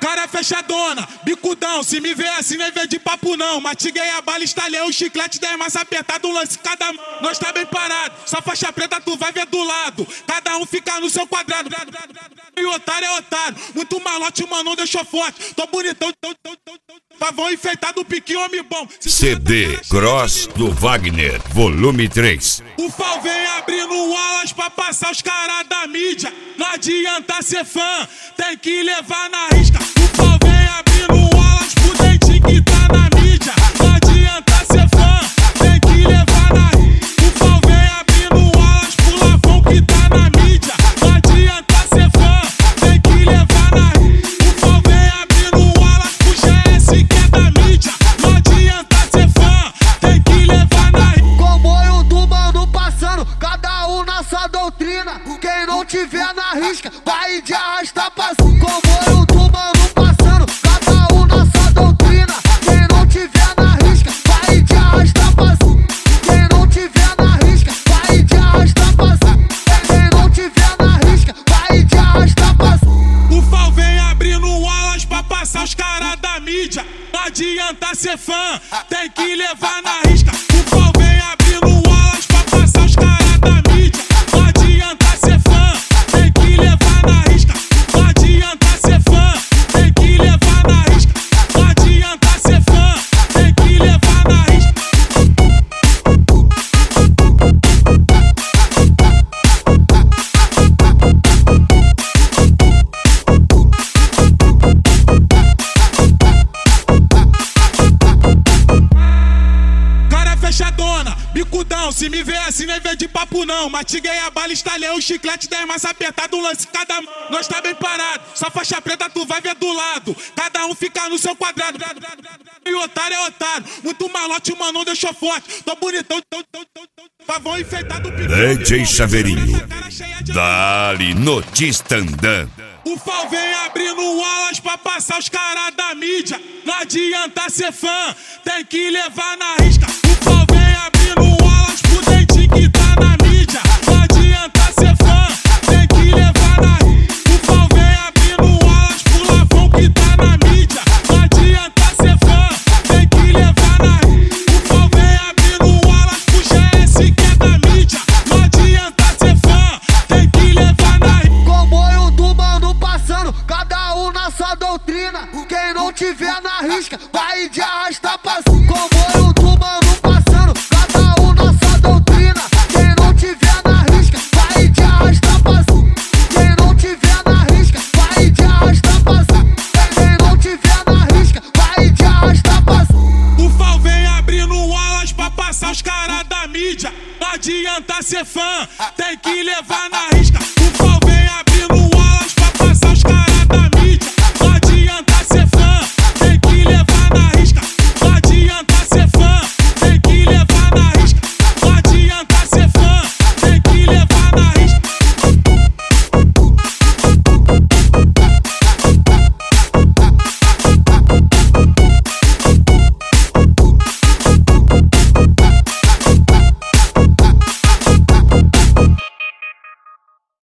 Cara fechadona, bicudão, se me vê assim nem vê de papo não. Matiguei a bala, estalhei o chiclete, 10 massa apertado, um lance cada mão. Nós tá bem parado, só faixa preta tu vai ver do lado. Cada um fica no seu quadrado. E otário é otário, muito malote, mano, não deixou forte. Tô bonitão, pavão enfeitado, piquinho, homem bom. CD Cross do Wagner, volume 3. O pau vem abrindo alas pra passar os caras da mídia. Não adianta ser fã, tem que levar na risca. O pau vem abrindo alas pro dentinho que tá na mídia. Não adianta ser fã, tem que levar na risca. O pau vem abrindo alas pro lavão que tá na mídia. Não adianta ser fã, tem que levar na risca. O pau vem abrindo alas pro GS que é da mídia. Não adianta ser fã, tem que levar na risca. Comboio do mano passando, cada um na sua doutrina. Quem não tiver na risca, vai de arrasta pra cima. Comboio do mano passando, cada um na sua doutrina. Quem não tiver na risca, vai de arrasta pra cima. Quem não tiver na risca, vai de arrasta pra cima. Quem não tiver na risca, vai de arrasta pra cima. O pau vem abrindo alas pra passar os caras da mídia. Não adianta ser fã, tem que levar na risca. O pau vem abrindo alas pra passar os caras da mídia. Não adianta ser fã, tem que levar na risca. Não adianta ser fã, tem que levar na risca. Não adianta ser fã, tem que levar na risca. Cara fechadona, bicudão, se me vê assim nem vê de papo não. Matiguei a bala, estalhei o chiclete, 10 massa apertado, um lance cada mão. Nós tá bem parado, só faixa preta tu vai ver do lado. Cada um fica no seu quadrado. E otário é otário, muito malote, mano, não deixou forte. Tô bonitão, pavão enfeitado, piquinho. DJ Chaveirinho, dali no Tistandã. O pau vem abrindo alas pra passar os caras da mídia. Não adianta ser fã, tem que levar na risca. O pau vem abrindo alas pro dentinho que tá na mídia. Não adianta ser fã, tem que levar na risca. O pau vem abrindo alas pro lavão que tá na mídia. Não adianta ser fã, tem que levar na risca. O pau vem abrindo alas pro GS que é da mídia. Não adianta ser fã, tem que levar na risca. Comboio do mano passando, cada um na sua doutrina. Quem não tiver na risca, vai de arrasta pra cima. Comboio do mano passando, cada um na sua doutrina. Quem não tiver na risca, vai de arrasta pra cima. Quem não tiver na risca, vai de arrasta pra cima. Quem não tiver na risca, vai de arrasta pra cima. O pau vem abrindo alas pra passar os caras da mídia. Não adianta ser fã, tem que levar na risca.